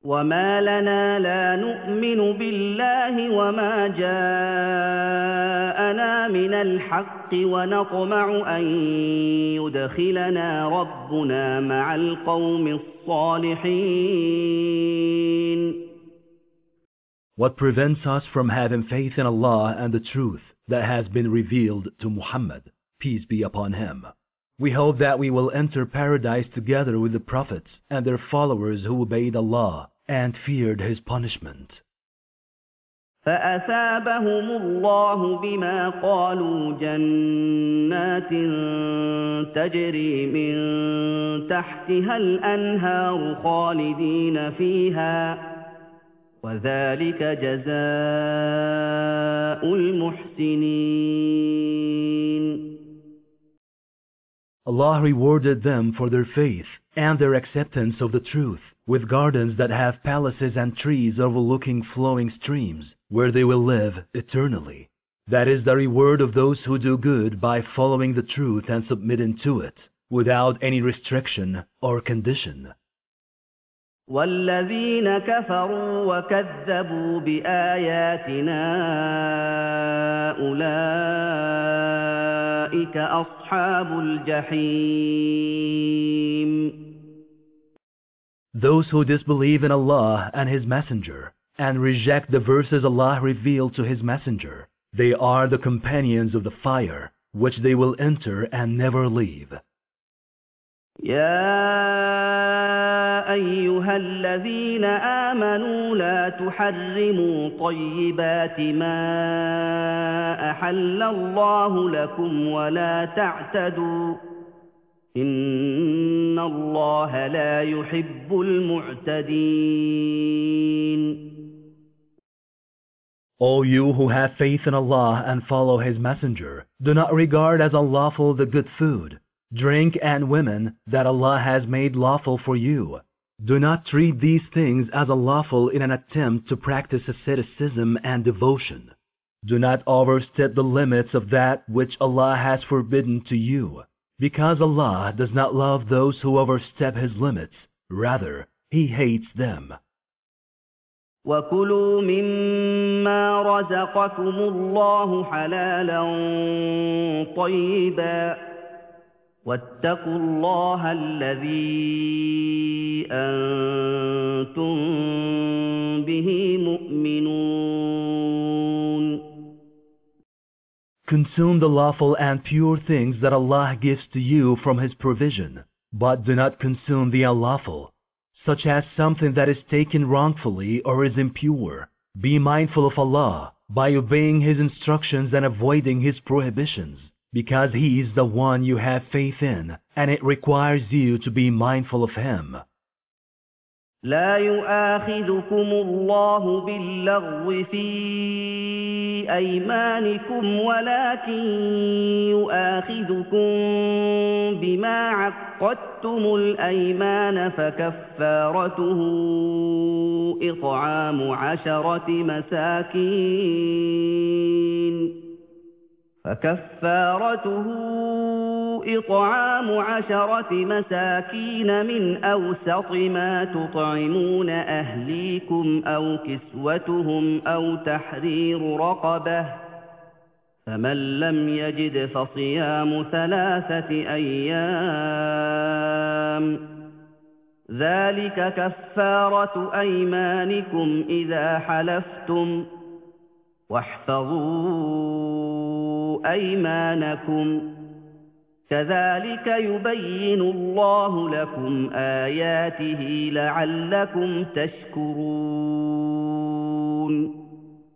وما لنا لا نؤمن بالله وما جاءنا من الحق ونطمع أن يدخلنا ربنا مع القوم الصالحين. What prevents us from having faith in Allah and the truth that has been revealed to Muhammad, peace be upon him? We hope that we will enter paradise together with the prophets and their followers who obeyed Allah and feared His punishment. فأثابهم الله بما قالوا جنات تجري من تحتها الأنهار خالدين فيها وذلك جزاء المحسنين. Allah rewarded them for their faith and their acceptance of the truth with gardens that have palaces and trees overlooking flowing streams, where they will live eternally. That is the reward of those who do good by following the truth and submitting to it, without any restriction or condition. والذين كفروا وكذبوا بآياتنا أولئك أصحاب الجحيم. Those who disbelieve in Allah and His Messenger and reject the verses Allah revealed to His Messenger, they are the companions of the fire, which they will enter and never leave. يا أيها الذين آمنوا لا تحرموا طيبات ما أحل الله لكم ولا تعتدوا إن الله لا يحب المعتدين. O you who have faith in Allah and follow His Messenger, do not regard as unlawful the good food, drink and women that Allah has made lawful for you. Do not treat these things as unlawful in an attempt to practice asceticism and devotion. Do not overstep the limits of that which Allah has forbidden to you, because Allah does not love those who overstep His limits. Rather, He hates them. وَكُلُوا مِمَّا رَزَقَكُمُ اللَّهُ حَلَالًا طَيِّبًا وَاتَّقُوا اللَّهَ الَّذِي أَنْتُمْ بِهِ مُؤْمِنُونَ. Consume the lawful and pure things that Allah gives to you from His provision, but do not consume the unlawful, such as something that is taken wrongfully or is impure. Be mindful of Allah by obeying His instructions and avoiding His prohibitions, because He is the one you have faith in, and it requires you to be mindful of Him. لا يؤاخذكم الله باللغو في أيمانكم ولكن يؤاخذكم بما عقدتم الأيمان فكفارته إطعام عشرة مساكين من أوسط ما تطعمون أهليكم أو كسوتهم أو تحرير رقبة فمن لم يجد فصيام 3 أيام ذلك كفارة أيمانكم إذا حلفتم واحفظوا أيمانكم كذلك يبين الله لكم آياته لعلكم تشكرون.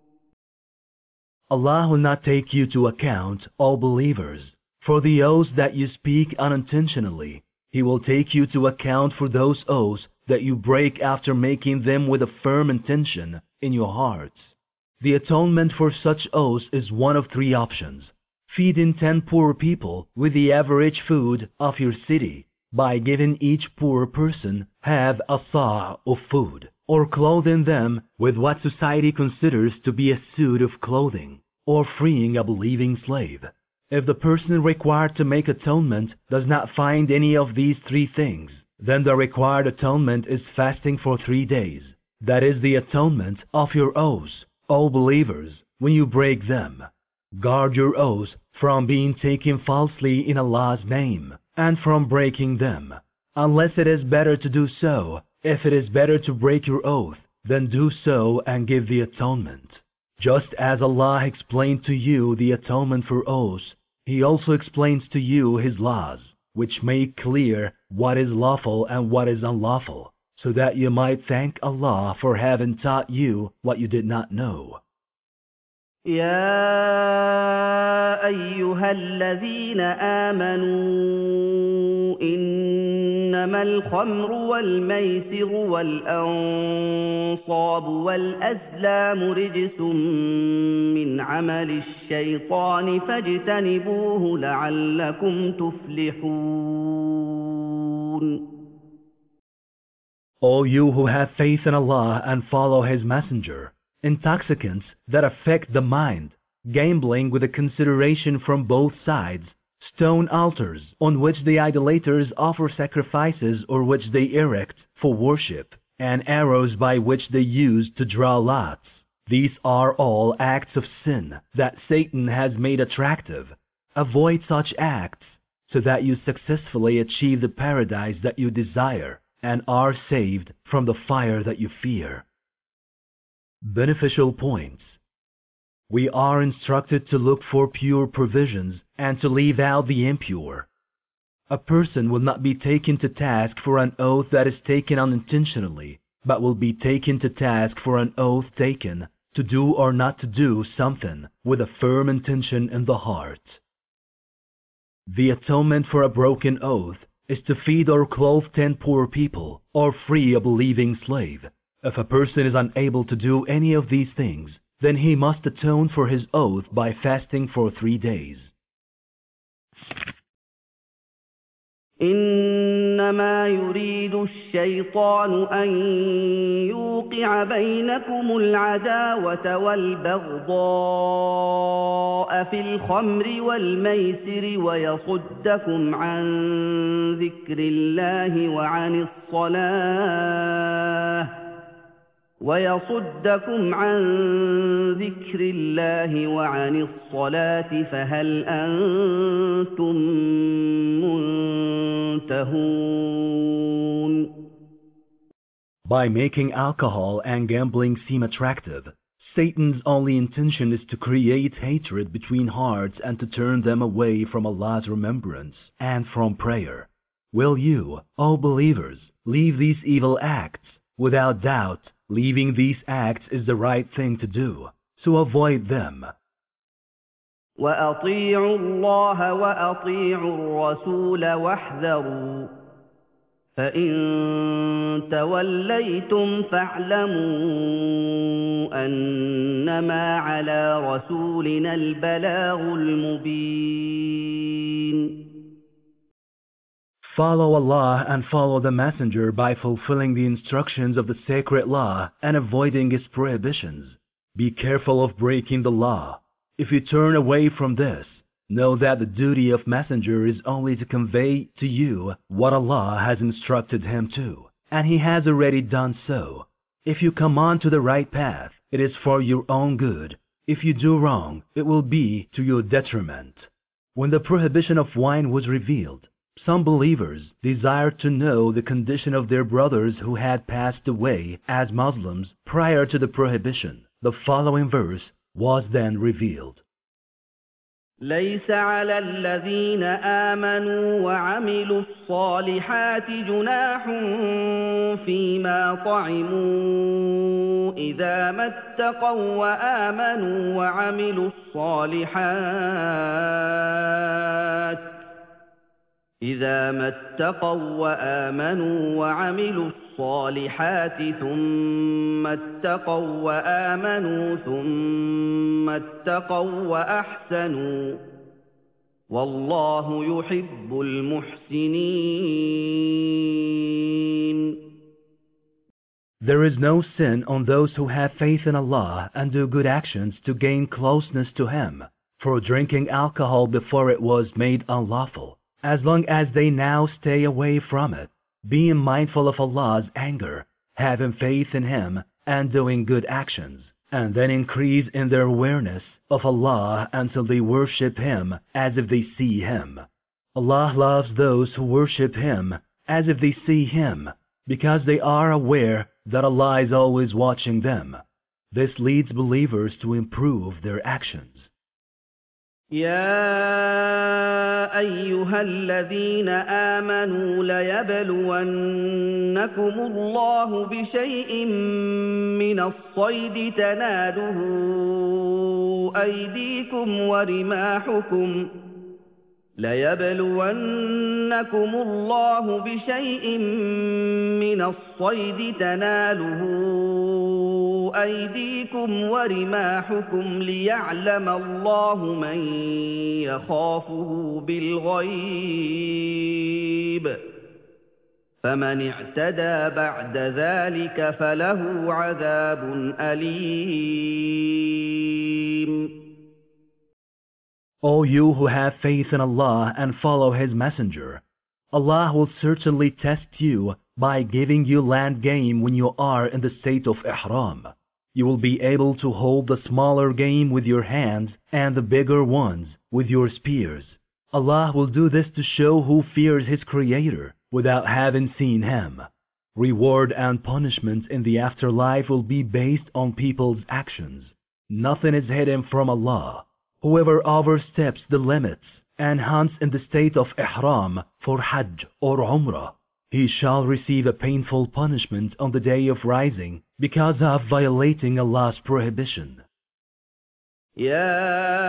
Allah will not take you to account, all believers, for the oaths that you speak unintentionally. He will take you to account for those oaths that you break after making them with a firm intention in your hearts. The atonement for such oaths is one of 3 options. Feeding 10 poor people with the average food of your city by giving each poor person half a sa' of food, or clothing them with what society considers to be a suit of clothing, or freeing a believing slave. If the person required to make atonement does not find any of these 3 things, then the required atonement is fasting for 3 days, That is the atonement of your oaths, O believers, when you break them. Guard your oaths from being taken falsely in Allah's name, and from breaking them. Unless it is better to do so, if it is better to break your oath, then do so and give the atonement. Just as Allah explained to you the atonement for oaths, He also explains to you His laws, which make clear what is lawful and what is unlawful, so that you might thank Allah for having taught you what you did not know. يا أيها الذين آمنوا إنما الخمر والميسر والأنصاب والأزلام رجس من عمل الشيطان فاجتنبوه لعلكم تفلحون. All you who have faith in Allah and follow His Messenger, intoxicants that affect the mind, gambling with a consideration from both sides, stone altars on which the idolaters offer sacrifices or which they erect for worship, and arrows by which they use to draw lots. These are all acts of sin that Satan has made attractive. Avoid such acts so that you successfully achieve the paradise that you desire and are saved from the fire that you fear. Beneficial points. We are instructed to look for pure provisions and to leave out the impure. A person will not be taken to task for an oath that is taken unintentionally, but will be taken to task for an oath taken to do or not to do something with a firm intention in the heart. The atonement for a broken oath is to feed or clothe 10 poor people or free a believing slave. If a person is unable to do any of these things, then he must atone for his oath by fasting for 3 days. إنما يريد الشيطان أن يوقع بينكم العداوة والبغضاء في الخمر والميسر ويصدكم عن ذكر الله وعن الصلاة فهل أنتم منتهون. By making alcohol and gambling seem attractive, Satan's only intention is to create hatred between hearts and to turn them away from Allah's remembrance and from prayer. Will you, O believers, leave these evil acts? Without doubt, leaving these acts is the right thing to do, so avoid them. وأطيعوا الله وأطيعوا الرسول واحذروا فإن توليتم فاعلموا أنما على رسولنا البلاغ المبين. Follow Allah and follow the Messenger by fulfilling the instructions of the sacred law and avoiding its prohibitions. Be careful of breaking the law. If you turn away from this, know that the duty of Messenger is only to convey to you what Allah has instructed him to, and he has already done so. If you come on to the right path, it is for your own good. If you do wrong, it will be to your detriment. When the prohibition of wine was revealed, some believers desired to know the condition of their brothers who had passed away as Muslims prior to the prohibition. The following verse was then revealed. ليس على الذين آمنوا وعملوا الصالحات جناح فيما طعموا إذا ما اتقوا وآمنوا وعملوا الصالحات ثم اتقوا وآمنوا ثم اتقوا وأحسنوا والله يحب المحسنين. There is no sin on those who have faith in Allah and do good actions to gain closeness to Him, for drinking alcohol before it was made unlawful, as long as they now stay away from it, being mindful of Allah's anger, having faith in Him, and doing good actions, and then increase in their awareness of Allah until they worship Him as if they see Him. Allah loves those who worship Him as if they see Him, because they are aware that Allah is always watching them. This leads believers to improve their actions. يا أيها الذين آمنوا ليبلونكم الله بشيء من الصيد تناله أيديكم ورماحكم ليبلونكم الله بشيء من الصيد تناله أيديكم ورماحكم ليعلم الله من يخافه بالغيب فمن اعتدى بعد ذلك فله عذاب أليم. O you who have faith in Allah and follow His Messenger, Allah will certainly test you by giving you land game when you are in the state of ihram. You will be able to hold the smaller game with your hands and the bigger ones with your spears. Allah will do this to show who fears His Creator without having seen Him. Reward and punishment in the afterlife will be based on people's actions. Nothing is hidden from Allah. Whoever oversteps the limits and hunts in the state of ihram for Hajj or Umrah, he shall receive a painful punishment on the day of rising because of violating Allah's prohibition. يا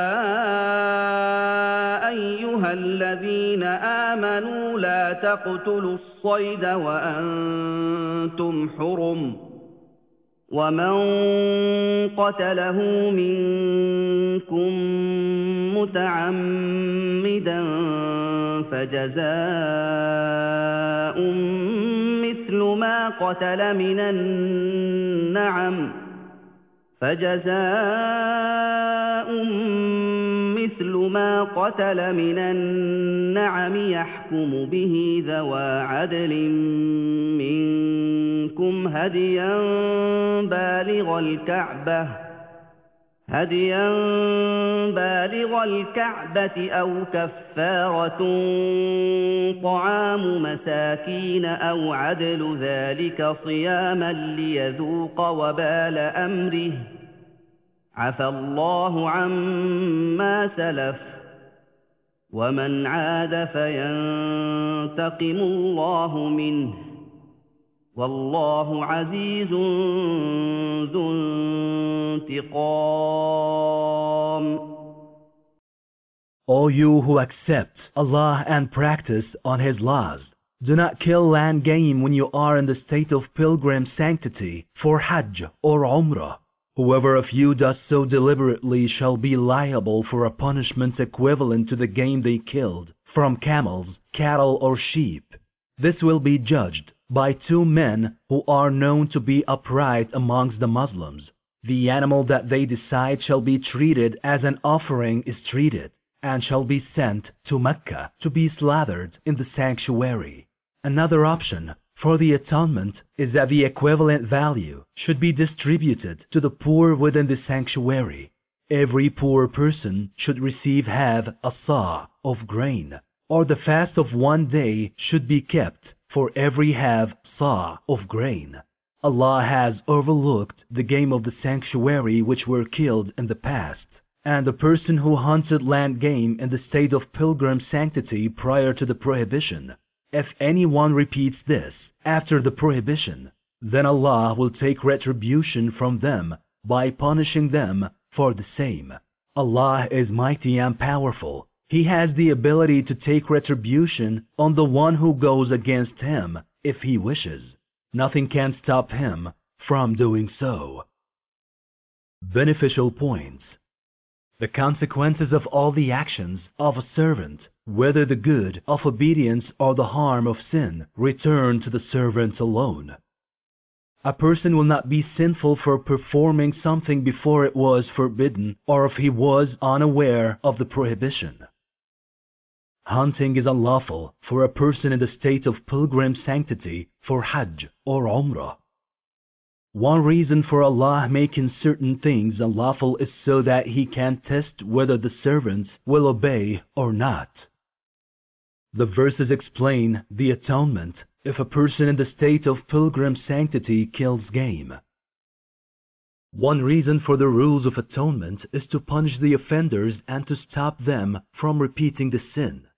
أيها الذين آمنوا لا تقتلوا الصيد وأنتم حرم ومن قتله منكم متعمدا فجزاء مثل ما قتل من النعم يحكم به ذوى عدل منكم هديا بالغ الكعبة أو كفارة طعام مساكين أو عدل ذلك صياما ليذوق وبال أمره عفى الله عما سلف ومن عاد فينتقم الله منه والله عزيز ذو انتقام. O you who accept Allah and practice on His laws, do not kill land game when you are in the state of pilgrim sanctity for Hajj or Umrah. Whoever of you does so deliberately shall be liable for a punishment equivalent to the game they killed from camels, cattle or sheep. This will be judged by two men who are known to be upright amongst the Muslims. The animal that they decide shall be treated as an offering is treated, and shall be sent to Mecca to be slaughtered in the sanctuary. Another option for the atonement is that the equivalent value should be distributed to the poor within the sanctuary. Every poor person should receive half a sa of grain, or the fast of one day should be kept for every half sa of grain. Allah has overlooked the game of the sanctuary which were killed in the past, and the person who hunted land game in the state of pilgrim sanctity prior to the prohibition. If anyone repeats this after the prohibition, then Allah will take retribution from them by punishing them for the same. Allah is mighty and powerful. He has the ability to take retribution on the one who goes against Him if He wishes. Nothing can stop Him from doing so. Beneficial points. The consequences of all the actions of a servant, whether the good of obedience or the harm of sin, return to the servant alone. A person will not be sinful for performing something before it was forbidden or if he was unaware of the prohibition. Hunting is unlawful for a person in the state of pilgrim sanctity for Hajj or Umrah. One reason for Allah making certain things unlawful is so that He can test whether the servants will obey or not. The verses explain the atonement if a person in the state of pilgrim sanctity kills game. One reason for the rules of atonement is to punish the offenders and to stop them from repeating the sin.